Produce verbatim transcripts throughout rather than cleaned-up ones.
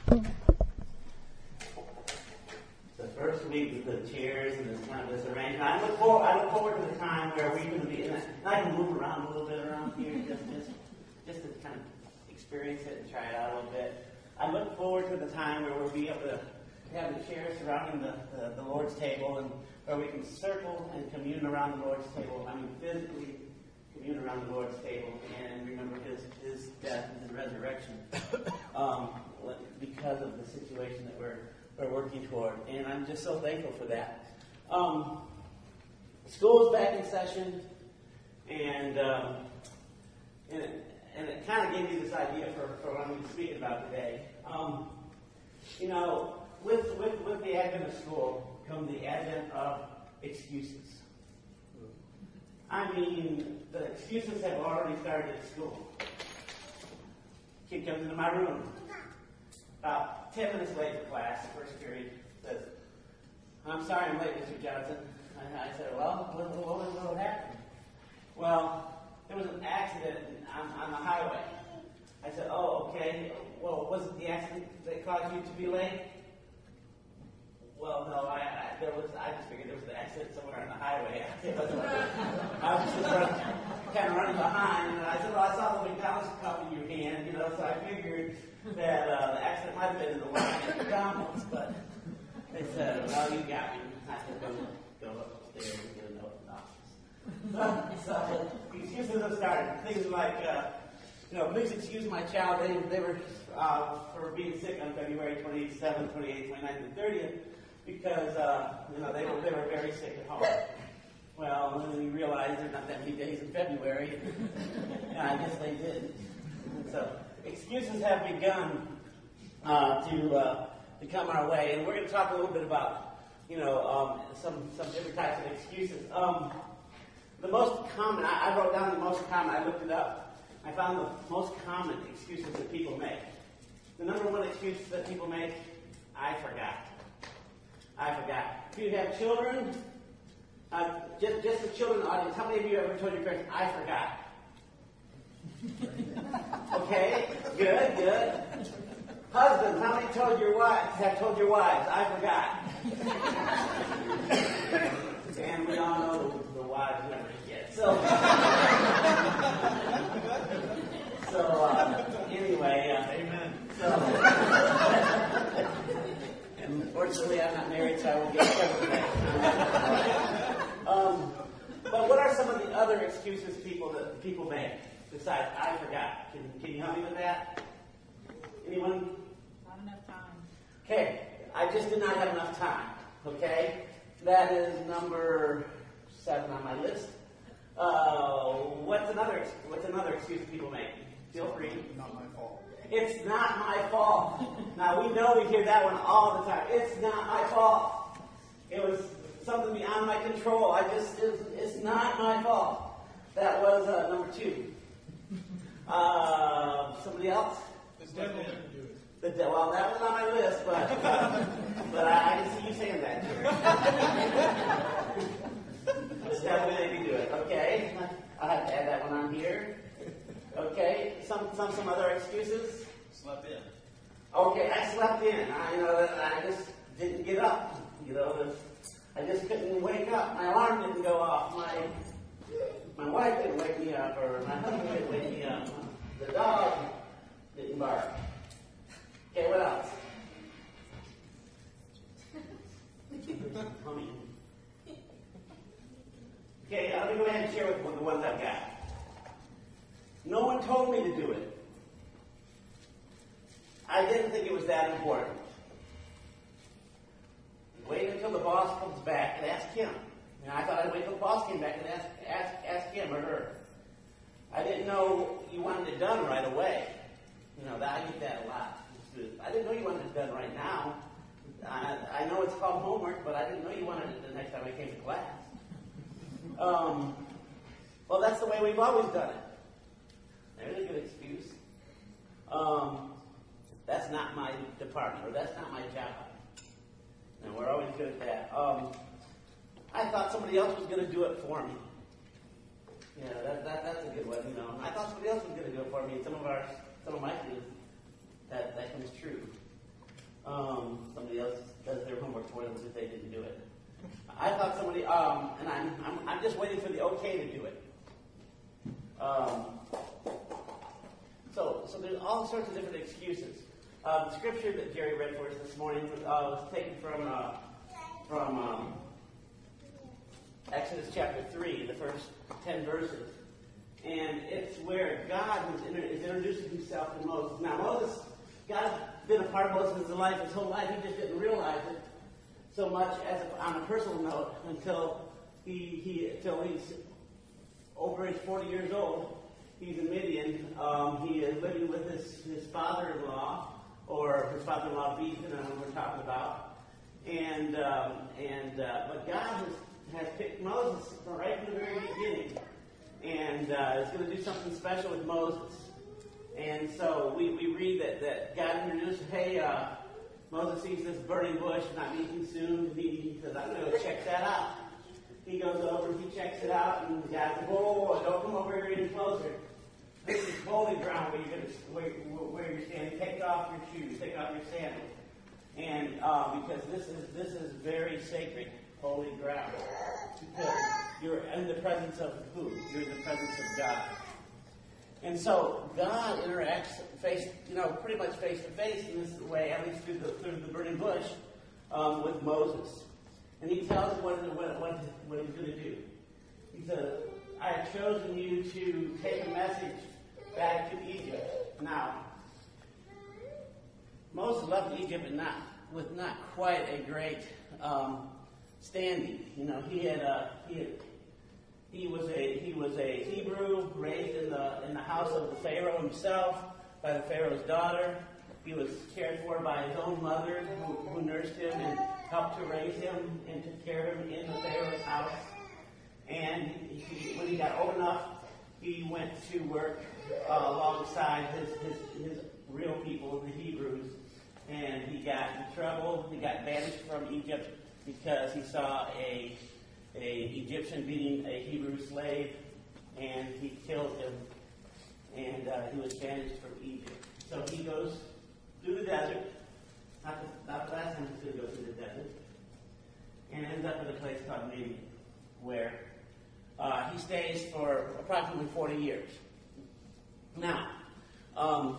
The first week with the chairs and this kind of this arrangement, I look forward. I look forward to the time where we're going to be in it. And I can move around a little bit around here, just just just to kind of experience it and try it out a little bit. I look forward to the time where we'll be able to have the chairs surrounding the, the, the Lord's table, and where we can circle and commune around the Lord's table. I mean, physically commune around the Lord's table and remember His His death and resurrection, um, because of the situation that we're we're working toward. And I'm just so thankful for that. Um, school's back in session, and um, and it, and it kind of gave me this idea for, for what I'm going to be speaking about today. Um, you know. With, with with the advent of school come the advent of excuses. I mean, the excuses have already started at school. Kid comes into my room about ten minutes late for class, the first period, says, "I'm sorry I'm late, Mister Johnson." And I said, "Well, what, what, what, what happened?" "Well, there was an accident on, on the highway." I said, "Oh, okay. Well, was it the accident that caused you to be late?" "Well, no, I, I there was. I just figured there was an accident somewhere on the highway. It wasn't like, I was just running, kind of running behind, and I said, well, I saw the McDonald's cup in your hand, you know, so I figured that uh, the accident might have been in the line at McDonald's." But they said, "Well, you got me." I said, "Go, go upstairs and get a note in the office." So, so excuses have started. Things like, uh, you know, please excuse my child. They they were uh, for being sick on February twenty-seventh, twenty-eighth, twenty-ninth, and thirtieth. Because, uh, you know, they were, they were very sick at home. Well, then we realized there's not that many days in February. And I guess they did. And so excuses have begun uh, to uh, to come our way. And we're going to talk a little bit about, you know, um, some, some different types of excuses. Um, the most common, I, I wrote down the most common, I looked it up. I found the most common excuses that people make. The number one excuse that people make, "I forgot. I forgot." If you have children, uh, just, just the children in the audience, how many of you ever told your parents, "I forgot"? Okay, good, good. Husbands, how many told your wives, have told your wives, "I forgot"? And we all know the, the wives never forget. So, so uh, anyway, uh, amen. So. Unfortunately, I'm not married, so I won't get covered with that. Um, but what are some of the other excuses people that people make besides "I forgot"? Can, can you help me with that? Anyone? Not enough time. Okay, I just did not have enough time. Okay, that is number seven on my list. Uh, what's another What's another excuse people make? Feel free. Not my fault. It's not my fault. Now, we know we hear that one all the time. It's not my fault. It was something beyond my control. I just, it's, it's not my fault. That was uh, number two. Uh, somebody else? The devil didn't do it. The de- well, that was on my list, but but I, I didn't see you saying that, Jerry. The devil didn't do it. Okay. I have to add that one on here. Okay, some some some other excuses. Slept in. Okay, I slept in. I, you know, I just didn't get up. You know, I just couldn't wake up. My alarm didn't go off. My my wife didn't wake me up, or my husband didn't wake me up. The dog didn't bark. Okay, what else? Okay, let me go ahead and share with the ones I've got. No one told me to do it. I didn't think it was that important. Wait until the boss comes back and ask him. And I thought I'd wait till the boss came back and ask, ask, ask him or her. I didn't know you wanted it done right away. You know, that, I get that a lot. I didn't know you wanted it done right now. I, I know it's called homework, but I didn't know you wanted it the next time I came to class. Um, well, that's the way we've always done it. There's a good excuse. Um, that's not my department, or that's not my job. And we're always good at that. Um, I thought somebody else was going to do it for me. Yeah, that, that that's a good one. You know, I thought somebody else was going to do it for me. Some of our, some of my students, that that comes true. I thought somebody, um, and I'm, I'm, I'm just waiting for the okay to do it. Um, so, so there's all sorts of different excuses. Uh, the scripture that Jerry read for us this morning uh, was taken from uh, from um, Exodus chapter three, the first ten verses, and it's where God is, inter- is introducing Himself to Moses. Now, Moses, God's been a part of Moses' life his whole life. He just didn't realize it so much as a, on a personal note until he he until he's over age forty years old. He's in Midian. Um, he is living with his, his father-in-law, or his father-in-law beat, depending on what we're talking about. And um, and uh, but God has, has picked Moses right from the very beginning, and uh, is going to do something special with Moses. And so we, we read that, that God introduced, hey, uh, Moses sees this burning bush not being consumed, and he says, I'm going to go check that out. He goes over and he checks it out, and God says, whoa, whoa, whoa, don't come over here any closer. This is holy ground where you're going to, where, where you're standing. Take off your shoes, take off your sandals, and uh, because this is this is very sacred, holy ground. Because you're in the presence of who? You're in the presence of God. And so God interacts face, you know, pretty much face to face in this way, at least through the through the burning bush, um, with Moses, and He tells him what what what, what He's going to do. He says, I have chosen you to take a message back to Egypt. Now, Moses left Egypt and not with not quite a great um, standing. You know, he had a he had, he was a he was a Hebrew raised in the in the house of the Pharaoh himself by the Pharaoh's daughter. He was cared for by his own mother, who, who nursed him and helped to raise him and took care of him in the Pharaoh's house. And he, when he got old enough, he went to work uh, alongside his, his, his real people, the Hebrews. And he got in trouble. He got banished from Egypt because he saw a, a Egyptian beating a Hebrew slave, and he killed him. And uh, he was banished from Egypt. So he goes through the desert. Not the, not the last time he's going to go through the desert. And ends up in a place called Midian, where Uh, he stays for approximately forty years. Now, um,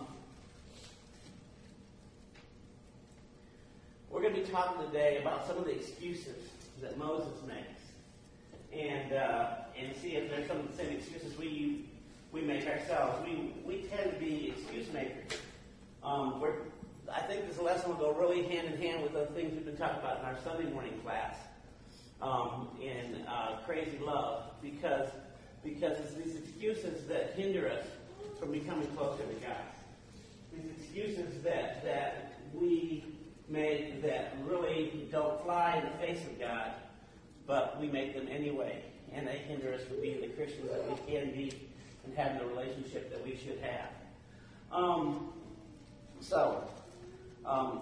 we're going to be talking today about some of the excuses that Moses makes, and uh, and see if there's some of the same excuses we we make ourselves. We we tend to be excuse makers. Um, we're, I think this lesson will go really hand in hand with the things we've been talking about in our Sunday morning class. Um, in uh, crazy love, because because it's these excuses that hinder us from becoming closer to God. These excuses that that we make that really don't fly in the face of God, but we make them anyway, and they hinder us from being the Christians that we can be and having the relationship that we should have. Um, so, um,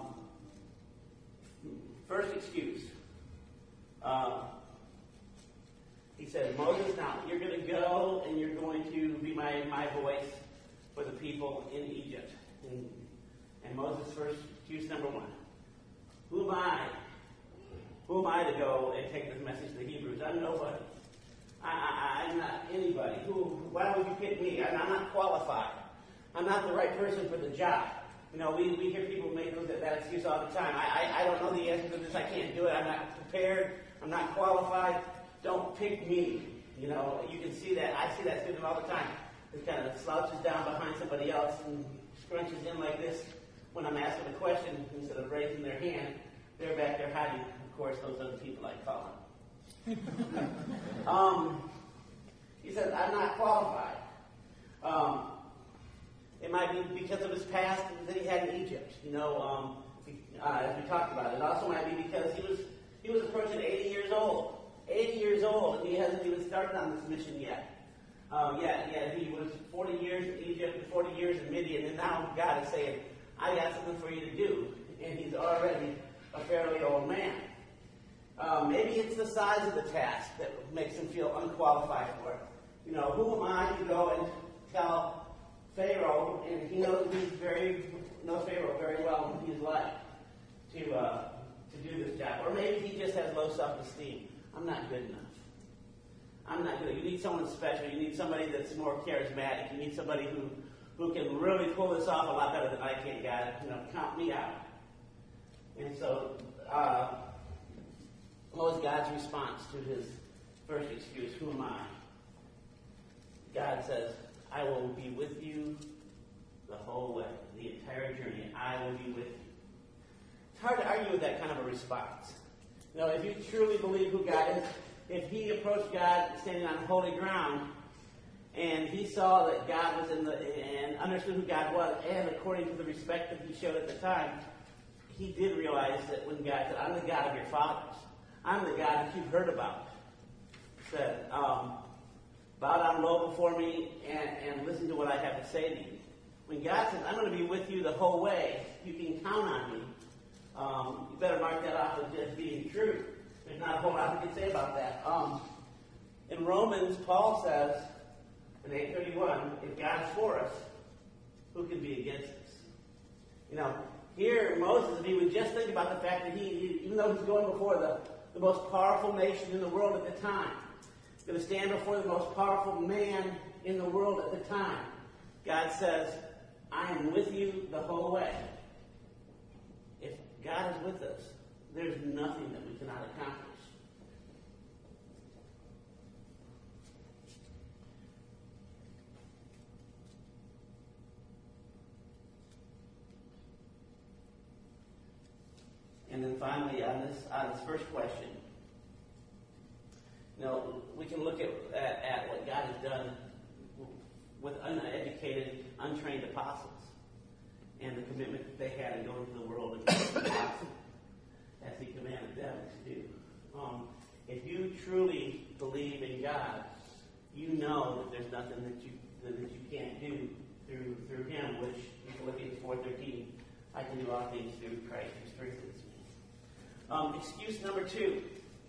first excuse. Uh, he said, Moses, now you're going to go and you're going to be my, my voice for the people in Egypt. And, and Moses' first excuse, number one, who am I? Who am I to go and take this message to the Hebrews? I'm nobody. I, I, I'm not anybody. Who? Why would you pick me? I'm, I'm not qualified. I'm not the right person for the job. You know, we, we hear people make those, that excuse all the time. I, I I don't know the answer to this. I can't do it. I'm not prepared. I'm not qualified. Don't pick me. You know, you can see that. I see that student all the time. It kind of slouches down behind somebody else and scrunches in like this when I'm asking a question instead of raising their hand. They're back there hiding. Of course, those are the people I call them. um, he says, I'm not qualified. Um, It might be because of his past that he had in Egypt, you know, um, uh, as we talked about. It also might be because he was he was approaching eighty years old. eighty years old, and he hasn't even started on this mission yet. Uh, yeah, yeah, he was forty years in Egypt and forty years in Midian, and now God is saying, I got something for you to do. And he's already a fairly old man. Uh, maybe it's the size of the task that makes him feel unqualified for it. You know, who am I to go and tell Pharaoh, and he knows he's very knows Pharaoh very well in his life to uh, to do this job, or maybe he just has low self-esteem. I'm not good enough. I'm not good. You need someone special. You need somebody that's more charismatic. You need somebody who, who can really pull this off a lot better than I can, God. You know, count me out. And so, uh, what was God's response to his first excuse? Who am I? God says, I will be with you the whole way, the entire journey. I will be with you. It's hard to argue with that kind of a response. You know, if you truly believe who God is, if he approached God standing on holy ground, and he saw that God was in the, and understood who God was, and according to the respect that he showed at the time, he did realize that when God said, I'm the God of your fathers, I'm the God that you've heard about, he said, um, bow down low before me and, and listen to what I have to say to you. When God says, I'm going to be with you the whole way, you can count on me, um, you better mark that off as just being true. There's not a whole lot we can say about that. Um, in Romans, Paul says, in eight thirty-one, if God's for us, who can be against us? You know, here Moses, if he would just think about the fact that he, he even though he's going before the, the most powerful nation in the world at the time, going to stand before the most powerful man in the world at the time, God says, I am with you the whole way. If God is with us, there's nothing that we cannot accomplish. And then finally, on this on this first question, you know, we can look at, at, at what God has done with uneducated, untrained apostles and the commitment that they had in going to the world and preaching the gospel as he commanded them to do. Um, if you truly believe in God, you know that there's nothing that you that you can't do through through Him, which in Philippians four thirteen, I can do all things through Christ who strengthens me. Um, excuse number two.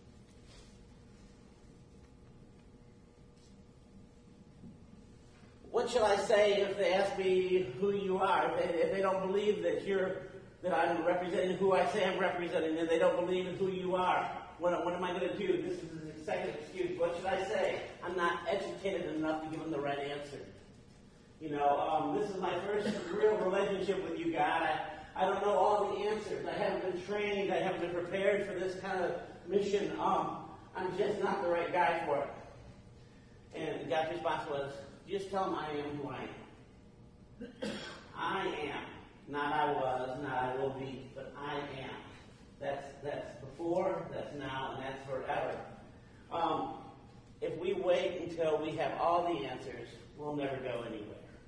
What shall I say if they ask me who you are? If they, if they don't believe that you're that I'm representing who I say I'm representing, and they don't believe in who you are, what, what am I going to do? This is the second excuse. What should I say? I'm not educated enough to give them the right answer. You know, um, this is my first real relationship with you, God. I, I don't know all the answers. I haven't been trained. I haven't been prepared for this kind of mission. Um, I'm just not the right guy for it. And God's response was, just tell them I am who I am. I am. Not I was, not I will be, but I am. That's that's before, that's now, and that's forever. Um, if we wait until we have all the answers, we'll never go anywhere.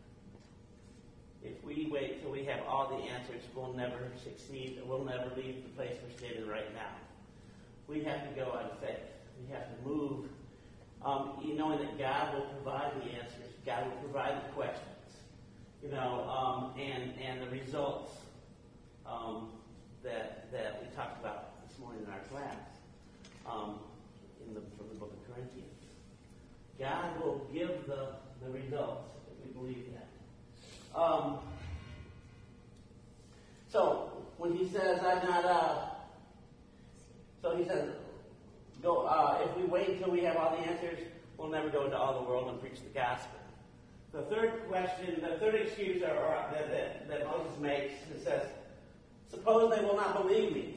If we wait till we have all the answers, we'll never succeed, and we'll never leave the place we're standing right now. We have to go on faith. We have to move, um, you knowing that God will provide the answers. God will provide the questions. You know, um, and and the results um, that that we talked about this morning in our class, um, in the from the book of Corinthians. God will give the the results if we believe that. Um, so when he says, "I'm not," uh, so he says, "Go." Uh, if we wait until we have all the answers, we'll never go into all the world and preach the gospel. The third question, the third excuse or, or, that, that, that Moses makes, it says, suppose they will not believe me.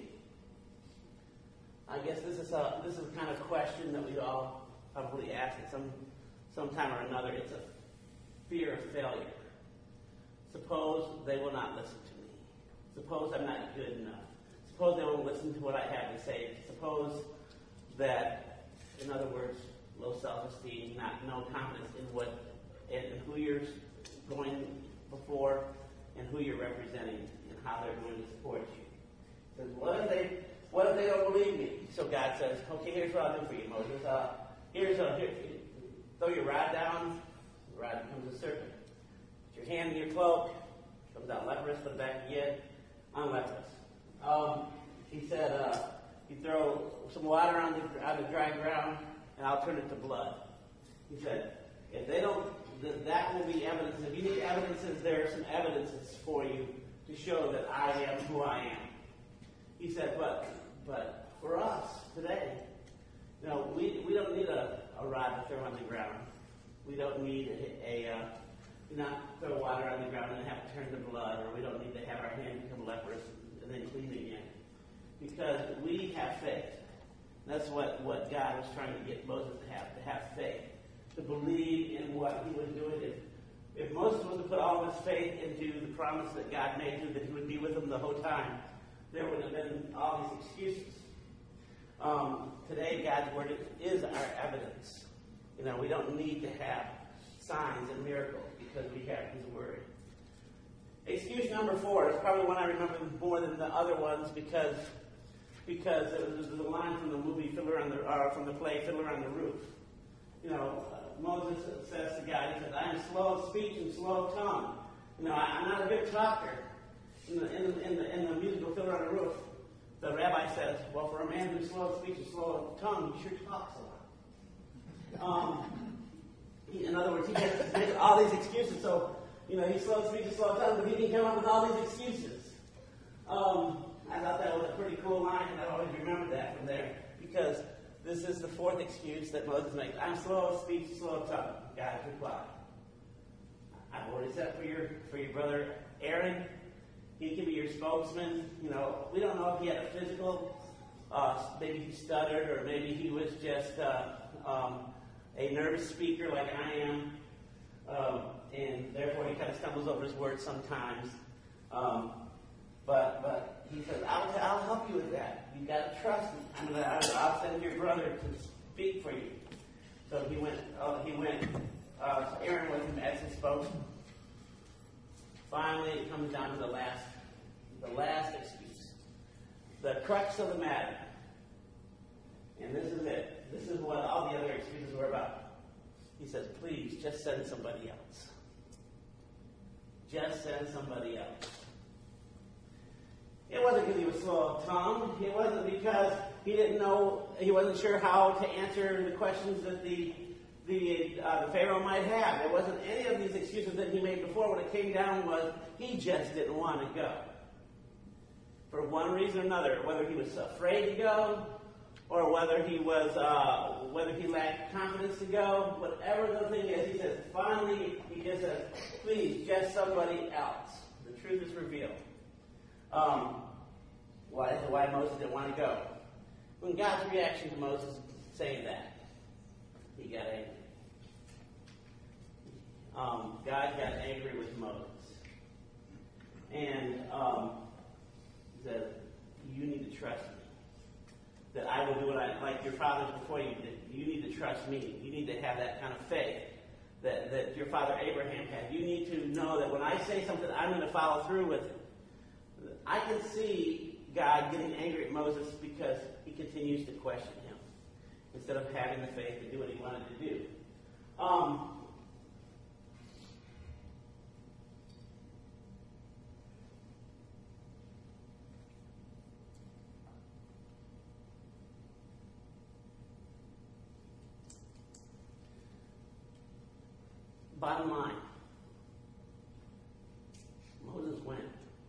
I guess this is a this is the kind of question that we all probably ask at some sometime or another. It's a fear of failure. Suppose they will not listen to me. Suppose I'm not good enough. Suppose they won't listen to what I have to say. Suppose that, in other words, low self-esteem, not no confidence in what and who you're going before and who you're representing and how they're going to support you. He says, what if they what if they don't believe me? So God says, okay, here's what I'll do for you, Moses. Uh, here's a, here, throw your rod down, the rod becomes a serpent. Put your hand in your cloak, comes out leprous, put it back again, unleprous. Um, he said, uh, you throw some water on the, on the dry ground, and I'll turn it to blood. He said, if they don't, that, that will be evidence. If you need evidences, there are some evidences for you to show that I am who I am. He said, but but for us today, You know, we, we don't need a, a rod to throw on the ground. We don't need a, a uh, not throw water on the ground and have to turn to blood, or we don't need to have our hand become leprous and then clean again. Because we have faith. That's what, what God was trying to get Moses to have, to have faith, to believe in what he was doing. If, if Moses was to put all of his faith into the promise that God made him, that he would be with him the whole time, there would have been all these excuses. Um, today, God's word is our evidence. You know, we don't need to have signs and miracles because we have his word. Excuse number four is probably one I remember more than the other ones because because it was the line from the movie Fiddler on the or from the play Fiddler on the Roof. You know, uh, Moses says to God, he says, "I am slow of speech and slow of tongue. You know, I, I'm not a good talker." In the, in, the, in, the, in the musical Fiddler on the Roof, the rabbi says, "Well, for a man who's slow of speech and slow of tongue, he sure talks a lot." Um, he, in other words, he has all these excuses. So, you know, he's slow of speech and slow of tongue, but he can come up with all these excuses. Um, I thought that was a pretty cool line, and I always remembered that from there, because this is the fourth excuse that Moses makes. "I'm slow of speech, slow of tongue." God replied. I've already said for your for your brother Aaron, he can be your spokesman. You know, we don't know if he had a physical, uh, maybe he stuttered, or maybe he was just uh, um, a nervous speaker like I am, um, and therefore he kind of stumbles over his words sometimes. Um, But but he says, I'll, I'll help you with that. You've got to trust me. I'm gonna, I'll, I'll send your brother to speak for you. So he went, uh, he went, uh, so Aaron was him as his spokesman. Finally, it comes down to the last, the last excuse. The crux of the matter. And this is it. This is what all the other excuses were about. He says, please, just send somebody else. Just send somebody else. It wasn't because he was slow of tongue. It wasn't because he didn't know, he wasn't sure how to answer the questions that the the, uh, the Pharaoh might have. It wasn't any of these excuses that he made before. What it came down was he just didn't want to go. For one reason or another, whether he was afraid to go, or whether he was, uh, whether he lacked confidence to go, whatever the thing is, he says, finally, he just says, please, just somebody else. The truth is revealed. Um, why, why Moses didn't want to go. When God's reaction to Moses saying that, he got angry. Um, God got angry with Moses. And um, he said, you need to trust me. That I will do what I, like your fathers before you did. You need to trust me. You need to have that kind of faith that, that your father Abraham had. You need to know that when I say something, I'm going to follow through with it. I can see God getting angry at Moses because he continues to question him instead of having the faith to do what he wanted to do. Um, bottom line, Moses went.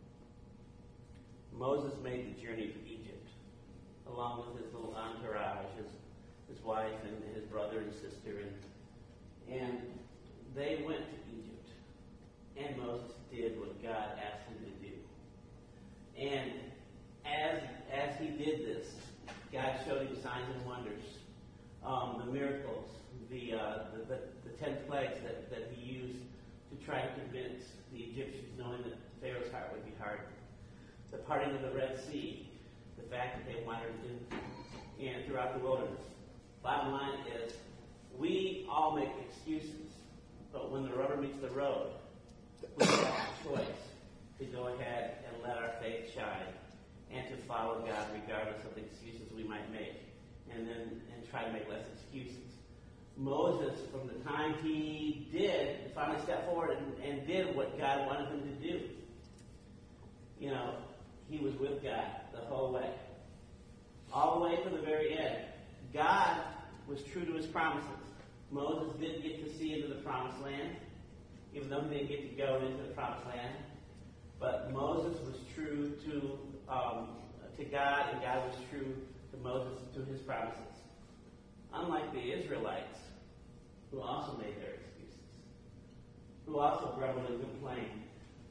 Moses made the journey to Egypt, along with his little entourage, his, his wife and his brother and sister, and, and they went to Egypt. And Moses did what God asked him to do. And as as he did this, God showed him signs and wonders, um, the miracles, the, uh, the, the the ten plagues that, that he used to try to convince the Egyptians, knowing that Pharaoh's heart would be hardened. The parting of the Red Sea, the fact that they wandered in, in throughout the wilderness. Bottom line is, we all make excuses, but when the rubber meets the road, we have a choice to go ahead and let our faith shine and to follow God regardless of the excuses we might make, and then and try to make less excuses. Moses, from the time he did, finally stepped forward and, and did what God wanted him to do. You know, he was with God the whole way. All the way to the very end. God was true to his promises. Moses did get to see into the promised land, even though he didn't get to go into the promised land. But Moses was true to um, to God, and God was true to Moses, to his promises. unlike the Israelites, who also made their excuses, who also grumbled and complained.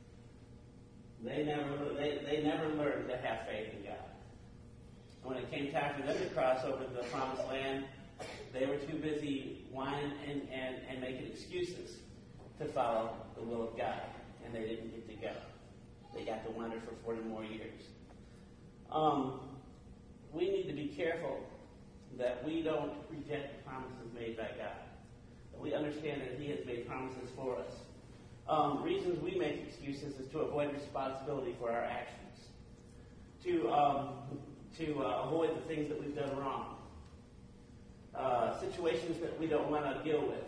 They never, they, they never learned to have faith in God. And when it came time for them to cross over to the promised land, they were too busy whining and, and, and making excuses to follow the will of God. And they didn't get to go. They got to wander for forty more years. Um, we need to be careful that we don't reject the promises made by God. That we understand that He has made promises for us. Um, reasons we make excuses is to avoid responsibility for our actions, to um, to uh, avoid the things that we've done wrong, uh, situations that we don't want to deal with.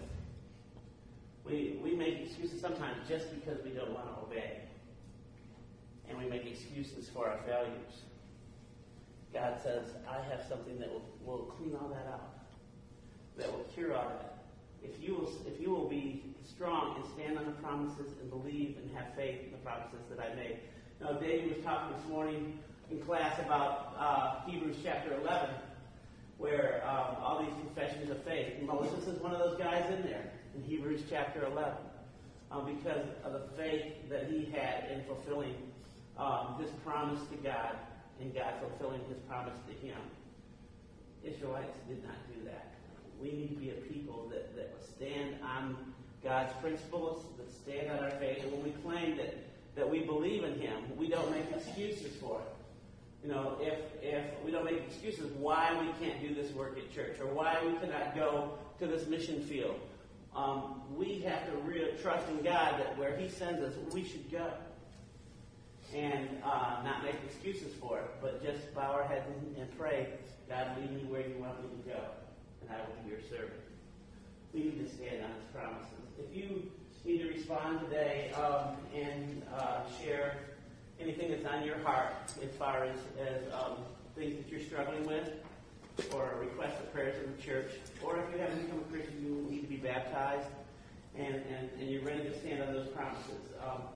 We we make excuses sometimes just because we don't want to obey, and we make excuses for our failures. God says, "I have something that will, will clean all that out, that will cure all that. If you will, if you will be strong and stand on the promises and believe and have faith in the promises that I made." Now, David was talking this morning in class about uh, Hebrews chapter eleven, where um, all these confessions of faith. And Moses is one of those guys in there in Hebrews chapter eleven, um, because of the faith that he had in fulfilling um, his promise to God and God fulfilling his promise to him. Israelites did not do that. We need to be a people that, that stand on God's principles, that stand on our faith. And when we claim that, that we believe in Him, we don't make excuses for it. You know, if if we don't make excuses why we can't do this work at church or why we cannot go to this mission field, um, we have to really trust in God that where He sends us, we should go. And uh, not make excuses for it, but just bow our heads and, and pray, God, lead me where you want me to go, and I will be your servant. We need to stand on His promises. If you need to respond today um, and uh, share anything that's on your heart as far as, as um, things that you're struggling with, or a request of prayers in the church, or if you haven't become a Christian, you need to be baptized, and, and, and you're ready to stand on those promises. Um,